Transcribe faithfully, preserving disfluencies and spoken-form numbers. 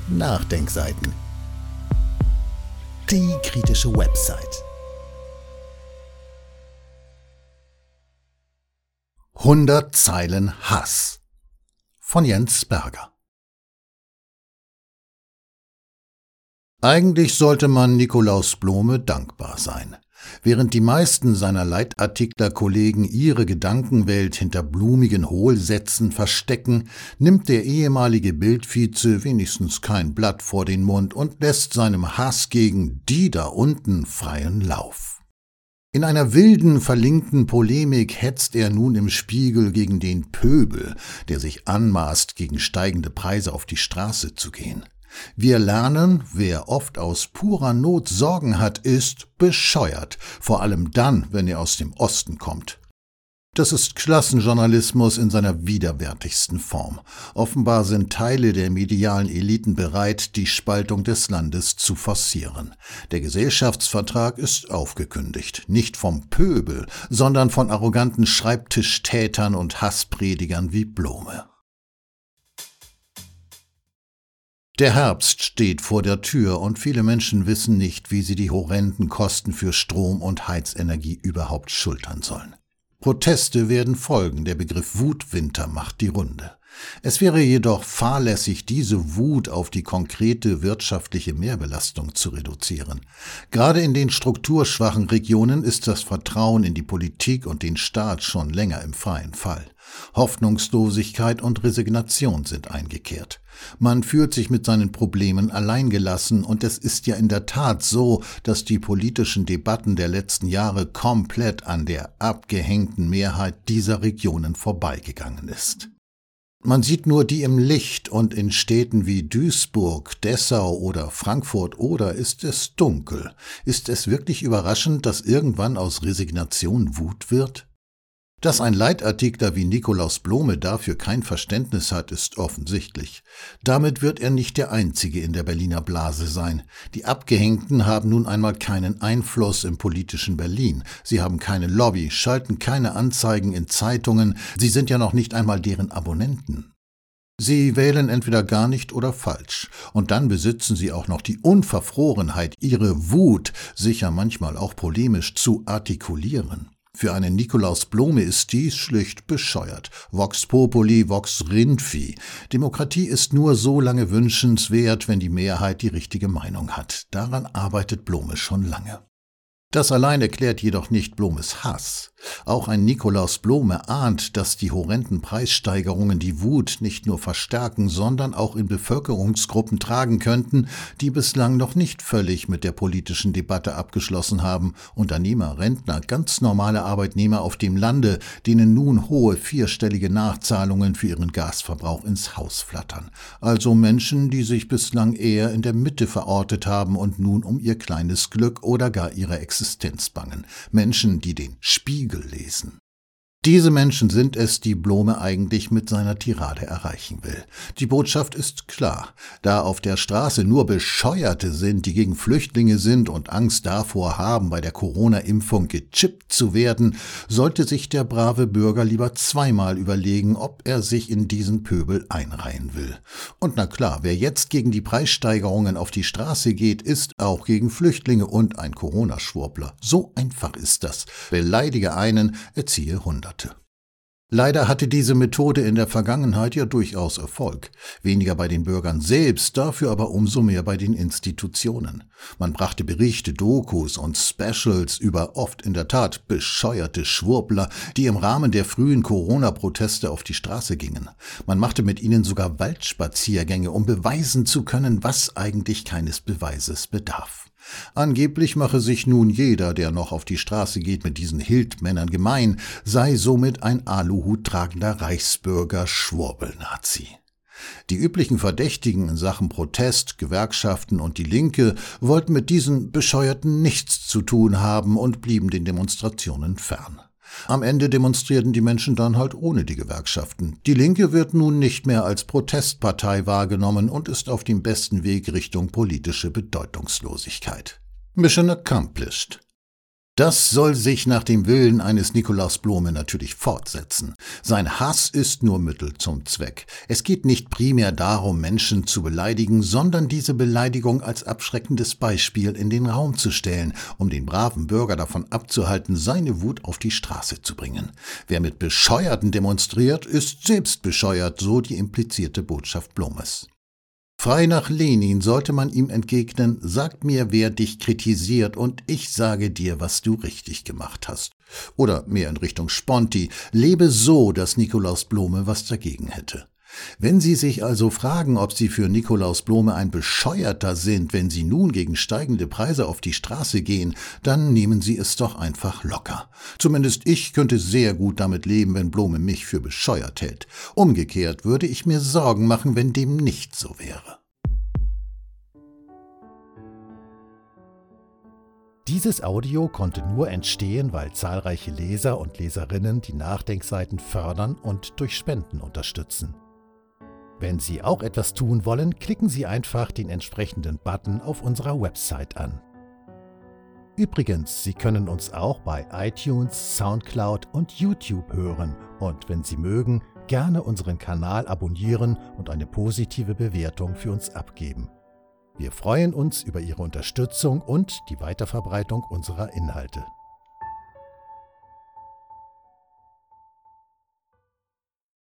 Nachdenkseiten. Die kritische Website. hundert Zeilen Hass von Jens Berger. Eigentlich sollte man Nikolaus Blome dankbar sein. Während die meisten seiner Leitartikler-Kollegen ihre Gedankenwelt hinter blumigen Hohlsätzen verstecken, nimmt der ehemalige Bildvize wenigstens kein Blatt vor den Mund und lässt seinem Hass gegen die da unten freien Lauf. In einer wilden, verlinkten Polemik hetzt er nun im Spiegel gegen den Pöbel, der sich anmaßt, gegen steigende Preise auf die Straße zu gehen. Wir lernen, wer oft aus purer Not Sorgen hat, ist bescheuert, vor allem dann, wenn er aus dem Osten kommt. Das ist Klassenjournalismus in seiner widerwärtigsten Form. Offenbar sind Teile der medialen Eliten bereit, die Spaltung des Landes zu forcieren. Der Gesellschaftsvertrag ist aufgekündigt, nicht vom Pöbel, sondern von arroganten Schreibtischtätern und Hasspredigern wie Blome. Der Herbst steht vor der Tür und viele Menschen wissen nicht, wie sie die horrenden Kosten für Strom und Heizenergie überhaupt schultern sollen. Proteste werden folgen, der Begriff Wutwinter macht die Runde. Es wäre jedoch fahrlässig, diese Wut auf die konkrete wirtschaftliche Mehrbelastung zu reduzieren. Gerade in den strukturschwachen Regionen ist das Vertrauen in die Politik und den Staat schon länger im freien Fall. Hoffnungslosigkeit und Resignation sind eingekehrt. Man fühlt sich mit seinen Problemen alleingelassen und es ist ja in der Tat so, dass die politischen Debatten der letzten Jahre komplett an der abgehängten Mehrheit dieser Regionen vorbeigegangen ist. Man sieht nur die im Licht und in Städten wie Duisburg, Dessau oder Frankfurt oder ist es dunkel. Ist es wirklich überraschend, dass irgendwann aus Resignation Wut wird? Dass ein Leitartikler wie Nikolaus Blome dafür kein Verständnis hat, ist offensichtlich. Damit wird er nicht der Einzige in der Berliner Blase sein. Die Abgehängten haben nun einmal keinen Einfluss im politischen Berlin. Sie haben keine Lobby, schalten keine Anzeigen in Zeitungen, sie sind ja noch nicht einmal deren Abonnenten. Sie wählen entweder gar nicht oder falsch. Und dann besitzen sie auch noch die Unverfrorenheit, ihre Wut, sicher manchmal auch polemisch, zu artikulieren. Für einen Nikolaus Blome ist dies schlicht bescheuert. Vox populi, vox rindvieh. Demokratie ist nur so lange wünschenswert, wenn die Mehrheit die richtige Meinung hat. Daran arbeitet Blome schon lange. Das allein erklärt jedoch nicht Blomes Hass. Auch ein Nikolaus Blome ahnt, dass die horrenden Preissteigerungen die Wut nicht nur verstärken, sondern auch in Bevölkerungsgruppen tragen könnten, die bislang noch nicht völlig mit der politischen Debatte abgeschlossen haben. Unternehmer, Rentner, ganz normale Arbeitnehmer auf dem Lande, denen nun hohe vierstellige Nachzahlungen für ihren Gasverbrauch ins Haus flattern. Also Menschen, die sich bislang eher in der Mitte verortet haben und nun um ihr kleines Glück oder gar ihre Existenz bangen. Menschen, die den Spiegel lesen. Diese Menschen sind es, die Blome eigentlich mit seiner Tirade erreichen will. Die Botschaft ist klar. Da auf der Straße nur Bescheuerte sind, die gegen Flüchtlinge sind und Angst davor haben, bei der Corona-Impfung gechippt zu werden, sollte sich der brave Bürger lieber zweimal überlegen, ob er sich in diesen Pöbel einreihen will. Und na klar, wer jetzt gegen die Preissteigerungen auf die Straße geht, ist auch gegen Flüchtlinge und ein Corona-Schwurbler. So einfach ist das. Beleidige einen, erziehe Hunderte. Leider hatte diese Methode in der Vergangenheit ja durchaus Erfolg. Weniger bei den Bürgern selbst, dafür aber umso mehr bei den Institutionen. Man brachte Berichte, Dokus und Specials über oft in der Tat bescheuerte Schwurbler, die im Rahmen der frühen Corona-Proteste auf die Straße gingen. Man machte mit ihnen sogar Waldspaziergänge, um beweisen zu können, was eigentlich keines Beweises bedarf. Angeblich mache sich nun jeder, der noch auf die Straße geht, mit diesen Hildmännern gemein, sei somit ein Aluhut tragender Reichsbürger Schwurbelnazi. Die üblichen Verdächtigen in Sachen Protest, Gewerkschaften und die Linke wollten mit diesen Bescheuerten nichts zu tun haben und blieben den Demonstrationen fern. Am Ende demonstrierten die Menschen dann halt ohne die Gewerkschaften. Die Linke wird nun nicht mehr als Protestpartei wahrgenommen und ist auf dem besten Weg Richtung politische Bedeutungslosigkeit. Mission accomplished. Das soll sich nach dem Willen eines Nikolaus Blome natürlich fortsetzen. Sein Hass ist nur Mittel zum Zweck. Es geht nicht primär darum, Menschen zu beleidigen, sondern diese Beleidigung als abschreckendes Beispiel in den Raum zu stellen, um den braven Bürger davon abzuhalten, seine Wut auf die Straße zu bringen. Wer mit Bescheuerten demonstriert, ist selbst bescheuert, so die implizierte Botschaft Blomes. Frei nach Lenin sollte man ihm entgegnen: Sag mir, wer dich kritisiert, und ich sage dir, was du richtig gemacht hast. Oder mehr in Richtung Sponti: Lebe so, dass Nikolaus Blome was dagegen hätte. Wenn Sie sich also fragen, ob Sie für Nikolaus Blome ein Bescheuerter sind, wenn Sie nun gegen steigende Preise auf die Straße gehen, dann nehmen Sie es doch einfach locker. Zumindest ich könnte sehr gut damit leben, wenn Blome mich für bescheuert hält. Umgekehrt würde ich mir Sorgen machen, wenn dem nicht so wäre. Dieses Audio konnte nur entstehen, weil zahlreiche Leser und Leserinnen die Nachdenkseiten fördern und durch Spenden unterstützen. Wenn Sie auch etwas tun wollen, klicken Sie einfach den entsprechenden Button auf unserer Website an. Übrigens, Sie können uns auch bei iTunes, Soundcloud und YouTube hören und, wenn Sie mögen, gerne unseren Kanal abonnieren und eine positive Bewertung für uns abgeben. Wir freuen uns über Ihre Unterstützung und die Weiterverbreitung unserer Inhalte.